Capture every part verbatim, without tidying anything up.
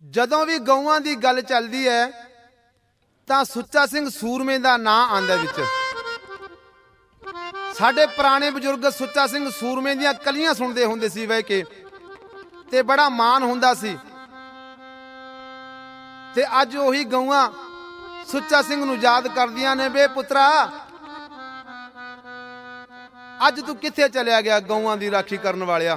ਜਦੋਂ ਵੀ ਗਊਆਂ ਦੀ ਗੱਲ ਚੱਲਦੀ ਹੈ ਤਾਂ ਸੁੱਚਾ ਸਿੰਘ ਸੂਰਮੇ ਦਾ ਨਾਂ ਆਉਂਦਾ ਵਿੱਚ। ਸਾਡੇ ਪੁਰਾਣੇ ਬਜ਼ੁਰਗ ਸੁੱਚਾ ਸਿੰਘ ਸੂਰਮੇ ਦੀਆਂ ਕਲੀਆਂ ਸੁਣਦੇ ਹੁੰਦੇ ਸੀ ਬਹਿ ਕੇ, ਤੇ ਬੜਾ ਮਾਣ ਹੁੰਦਾ ਸੀ। ਤੇ ਅੱਜ ਉਹੀ ਗਊਆਂ ਸੁੱਚਾ ਸਿੰਘ ਨੂੰ ਯਾਦ ਕਰਦੀਆਂ ਨੇ, ਵੇ ਪੁੱਤਰਾ ਅੱਜ ਤੂੰ ਕਿੱਥੇ ਚਲਿਆ ਗਿਆ ਗਊਆਂ ਦੀ ਰਾਖੀ ਕਰਨ ਵਾਲਿਆ।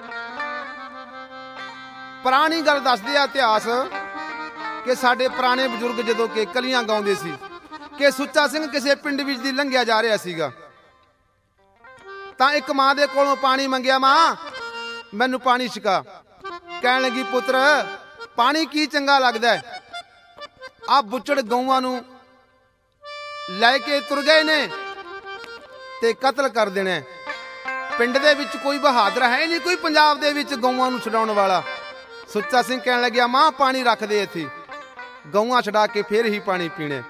ਪੁਰਾਣੀ ਗੱਲ ਦੱਸਦੇ ਆ ਇਤਿਹਾਸ ਕਿ ਸਾਡੇ ਪੁਰਾਣੇ ਬਜ਼ੁਰਗ ਜਦੋਂ ਕਿ ਕਲੀਆਂ ਗਾਉਂਦੇ ਸੀ ਕਿ ਸੁੱਚਾ ਸਿੰਘ ਕਿਸੇ ਪਿੰਡ ਵਿੱਚ ਦੀ ਲੰਘਿਆ ਜਾ ਰਿਹਾ ਸੀਗਾ, ਤਾਂ ਇੱਕ ਮਾਂ ਦੇ ਕੋਲੋਂ ਪਾਣੀ ਮੰਗਿਆ, ਮਾਂ ਮੈਨੂੰ ਪਾਣੀ ਛਕਾ। ਕਹਿਣ ਲੱਗੀ, ਪੁੱਤਰ ਪਾਣੀ ਕੀ ਚੰਗਾ ਲੱਗਦਾ ਹੈ, ਆ ਬੁੱਚੜ ਗਊਆਂ ਨੂੰ ਲੈ ਕੇ ਤੁਰ ਗਏ ਨੇ ਤੇ ਕਤਲ ਕਰ ਦੇਣਾ। ਪਿੰਡ ਦੇ ਵਿੱਚ ਕੋਈ ਬਹਾਦਰ ਹੈ ਨਹੀਂ, ਕੋਈ ਪੰਜਾਬ ਦੇ ਵਿੱਚ ਗਊਆਂ ਨੂੰ ਛਡਾਉਣ ਵਾਲਾ। ਸੁੱਚਾ ਸਿੰਘ ਕਹਿਣ ਲੱਗਿਆ, ਮਾਂ ਪਾਣੀ ਰੱਖ ਦੇ ਇੱਥੇ, ਗਊਆਂ ਛਡਾ ਕੇ ਫੇਰ ਹੀ ਪਾਣੀ ਪੀਣਾ।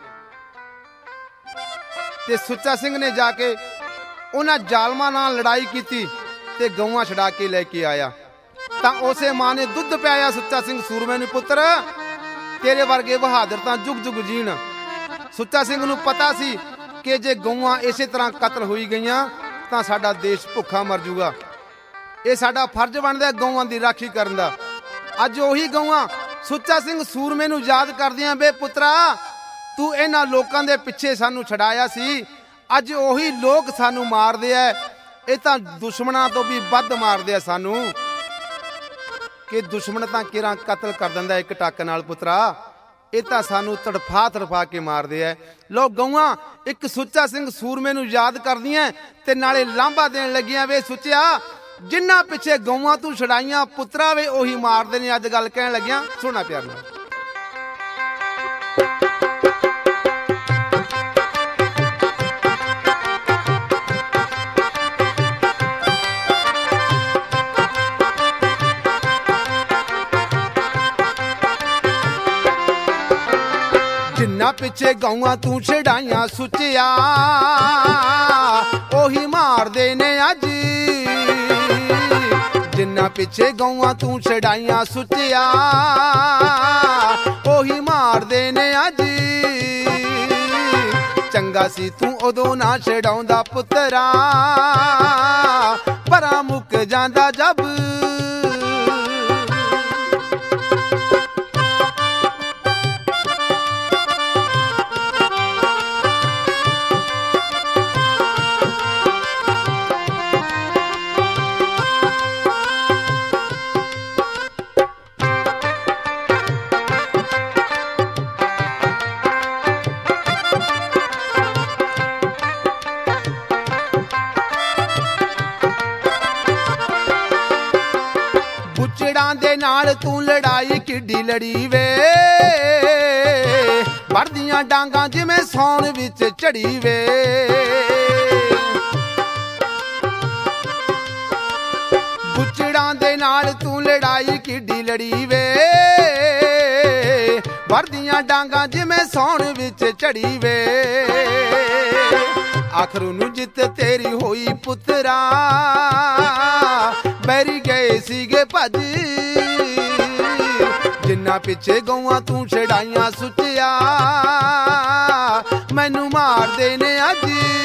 ਤੇ ਸੁੱਚਾ ਸਿੰਘ ਨੇ ਜਾ ਕੇ ਉਹਨਾਂ ਜ਼ਾਲਮਾਂ ਨਾਲ ਲੜਾਈ ਕੀਤੀ ਤੇ ਗਊਆਂ ਛਡਾ ਕੇ ਲੈ ਕੇ ਆਇਆ। ਤਾਂ ਉਸੇ ਮਾਂ ਨੇ ਦੁੱਧ ਪਿਆਇਆ ਸੁੱਚਾ ਸਿੰਘ ਸੂਰਮੇ ਨੂੰ, ਪੁੱਤਰ ਤੇਰੇ ਵਰਗੇ ਬਹਾਦਰ ਤਾਂ ਜੁਗ ਜੁਗ ਜੀਣ। ਸੁੱਚਾ ਸਿੰਘ ਨੂੰ ਪਤਾ ਸੀ ਕਿ ਜੇ ਗਊਆਂ ਇਸੇ ਤਰ੍ਹਾਂ ਕਤਲ ਹੋਈ ਗਈਆਂ ਤਾਂ ਸਾਡਾ ਦੇਸ਼ ਭੁੱਖਾ ਮਰ ਜੂਗਾ। ਇਹ ਸਾਡਾ ਫਰਜ਼ ਬਣਦਾ ਗਊਆਂ ਦੀ ਰਾਖੀ ਕਰਨ ਦਾ। ਅੱਜ ਉਹੀ ਗਊਆਂ ਸੁੱਚਾ ਸਿੰਘ ਸੂਰਮੇ ਨੂੰ ਯਾਦ ਕਰਦੀਆਂ, ਵੇ ਪੁੱਤਰਾ ਤੂੰ ਇਹਨਾਂ ਲੋਕਾਂ ਦੇ ਪਿੱਛੇ ਸਾਨੂੰ ਛਡਾਇਆ ਸੀ, ਅੱਜ ਉਹੀ ਲੋਕ ਸਾਨੂੰ ਮਾਰਦੇ ਐ। ਇਹ ਤਾਂ ਦੁਸ਼ਮਣਾਂ ਤੋਂ ਵੀ ਵੱਧ ਮਾਰਦੇ ਆ ਸਾਨੂੰ, ਕਿ ਦੁਸ਼ਮਣ ਤਾਂ ਕਿਰਾਂ ਕਤਲ ਕਰ ਦਿੰਦਾ ਇੱਕ ਟੱਕ ਨਾਲ, ਪੁੱਤਰਾ ਇਹ ਤਾਂ ਸਾਨੂੰ ਤੜਫਾ ਤੜਫਾ ਕੇ ਮਾਰਦੇ ਐ। ਲੋਕ ਗਊਆਂ ਇੱਕ ਸੁੱਚਾ ਸਿੰਘ ਸੂਰਮੇ ਨੂੰ ਯਾਦ ਕਰਦੀਆਂ ਤੇ ਨਾਲੇ ਲਾਂਭਾ ਦੇਣ ਲੱਗੀਆਂ, ਵੇ ਸੁੱਚਿਆ ਜਿੰਨਾ ਪਿੱਛੇ ਗਊਆਂ ਤੂੰ ਛਡਾਈਆਂ ਪੁੱਤਰਾ ਵੇ ਉਹੀ ਮਾਰਦੇ ਨੇ। ਅੱਜ ਗੱਲ ਕਹਿਣ ਲੱਗਿਆ, ਸੁਣਾ ਪਿਆਰ ਨਾਲ। ਜਿੰਨਾ ਪਿੱਛੇ ਗਊਆਂ ਤੂੰ ਛਡਾਈਆਂ ਸੁੱਚਿਆ ਉਹੀ ਮਾਰਦੇ ਨੇ ਅੱਜ। ਜਿੰਨਾ ਪਿੱਛੇ ਗਊਆਂ ਤੂੰ ਛਡਾਈਆਂ ਸੁੱਚਿਆ ਉਹੀ ਮਾਰਦੇ ਨੇ ਅੱਜ। ਚੰਗਾ ਸੀ ਤੂੰ ਉਦੋਂ ਨਾ ਛਡਾਉਂਦਾ ਪੁੱਤਰਾ, ਪਰਾਂ ਮੁੱਕ ਜਾਂਦਾ ਜਬ। ਬੁੱਚੜਾਂ ਦੇ ਨਾਲ ਤੂੰ ਲੜਾਈ ਕਿੱਡੀ ਲੜੀ ਵੇ, ਵੜਦੀਆਂ ਡਾਂਗਾਂ ਜਿਵੇਂ ਸੌਣ ਵਿੱਚ ਝੜੀ ਵੇ। ਬੁੱਚੜਾਂ ਦੇ ਨਾਲ ਤੂੰ ਲੜਾਈ ਕਿੱਡੀ ਲੜੀ ਵੇ, ਵੜਦੀਆਂ ਡਾਂਗਾਂ ਜਿਵੇਂ ਸੌਣ ਵਿੱਚ ਝੜੀ ਵੇ। ਆਖਰ ਨੂੰ ਜਿੱਤ ਤੇਰੀ ਹੋਈ ਪੁੱਤਰਾ, ਬੈਰੀ ਗਏ ਸੀਗੇ ਭੱਜ। ਜਿੰਨਾ ਪਿੱਛੇ ਗਊਆਂ ਤੂੰ ਛਡਾਈਆਂ ਸੁੱਚਿਆ ਮੈਨੂੰ ਮਾਰਦੇ ਨੇ ਅੱਜ।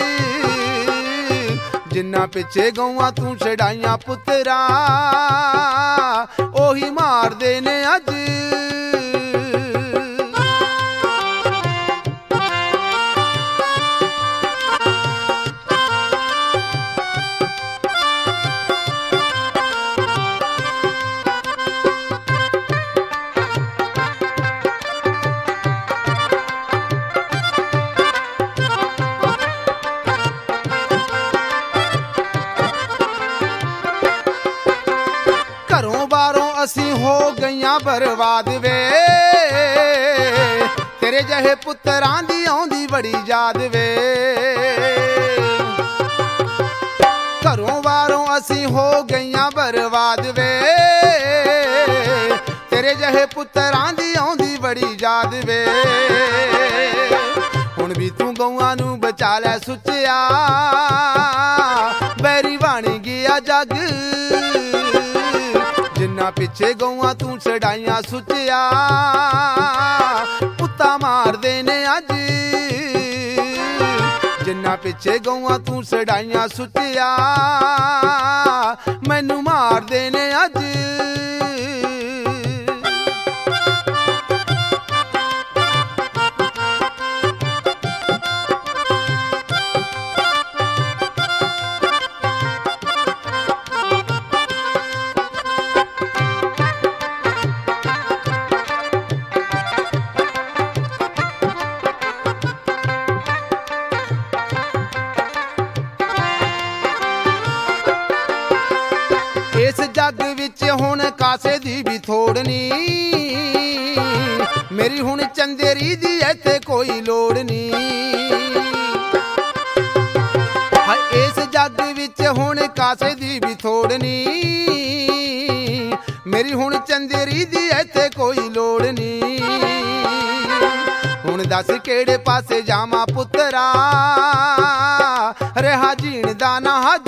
ਜਿੰਨਾ ਪਿੱਛੇ ਗਊਆਂ ਤੂੰ ਛਡਾਈਆਂ ਪੁੱਤਰਾ ਉਹੀ ਮਾਰਦੇ ਨੇ ਅੱਜ। ਘਰੋਂ ਬਾਹਰੋਂ ਅਸੀਂ ਹੋ ਗਈਆਂ ਬਰਬਾਦ ਵੇ, ਤੇਰੇ ਜਿਹੇ ਪੁੱਤਰਾਂ ਦੀ ਆਉਂਦੀ ਬੜੀ ਯਾਦ ਵੇ। ਘਰੋਂ ਬਾਹਰੋਂ ਅਸੀਂ ਹੋ ਗਈਆਂ ਬਰਬਾਦ ਵੇ, ਤੇਰੇ ਜਿਹੇ ਪੁੱਤਰਾਂ ਦੀ ਆਉਂਦੀ ਬੜੀ ਯਾਦ ਵੇ। ਹੁਣ ਵੀ ਤੂੰ ਗਊਆਂ ਨੂੰ ਬਚਾ ਲੈ ਸੁੱਚਿਆ, ਬੈਰੀ ਬਣ ਗਿਆ ਜੱਗ। ਜਿੰਨਾ ਜਿੰਨਾ ਪਿੱਛੇ ਗਊਆਂ ਤੂੰ ਛਡਾਈਆਂ ਸੁੱਚਿਆ ਪੁੱਤਾਂ ਮਾਰਦੇ ਨੇ ਅੱਜ ਜਿੰਨਾ ਪਿੱਛੇ ਗਊਆਂ ਤੂੰ ਛਡਾਈਆਂ ਸੁੱਚਿਆ ਮੈਨੂੰ ਮਾਰਦੇ ਨੇ ਅੱਜ इस जग विच हुण कासे दी भी थोड़ नी मेरी हुण चंदेरी दी इत्थे कोई लोड़ नी हाय इस जग विच हुण कासे दी भी थोड़ नी मेरी हुण चंदेरी दी इत्थे कोई लोड़ नी हुण दस केड़े पासे जावां पुत्तरा रहा जीण दा ना हज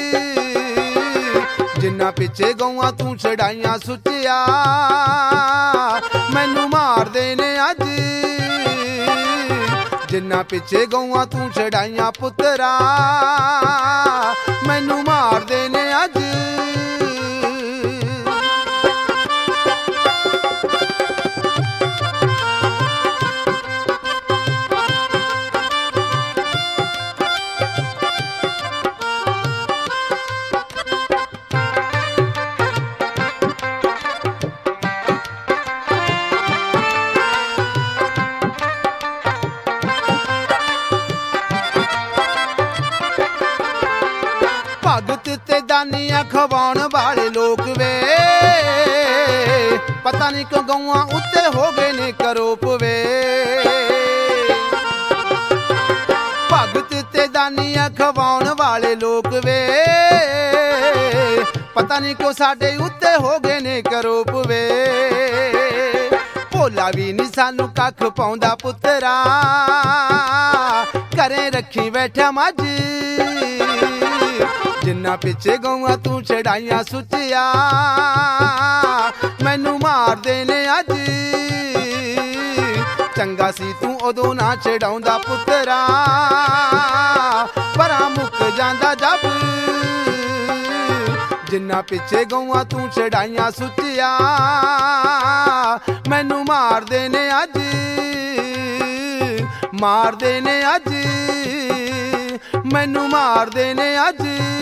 जिन्ना पिछे गऊआं तू छड़ाइयां सुच्चिया मैनू मारदे ने अज जिन्ना पिछे गऊआं तू छड़ाइयां पुत्तरा मैनू मारदे ने अज भगत ते दानियां खवाउण वाले लोग वे पता नहीं क्यों गऊआं उत्ते हो गए ने करोप वे भगत ते दानियां खवाउण वाले लोग वे पता नहीं क्यों साडे उत्ते हो गए ने करोप वे भोला भी नहीं सानू कख पाउंदा पुत्तरा घरे रखी बैठा मझ जिन्ना पिछे गऊआं तू छड़ाइयां सुच्चिया मैनू मारदे ने अज चंगा सी तू उदों ना छड़ाउंदा पुत्तरा परां मुक जांदा जब जिन्ना पिछे गऊआं तू छड़ाइयां सुच्चिया मैनू मारदे ने अज मारदे ने अज मैनू मारदे ने अज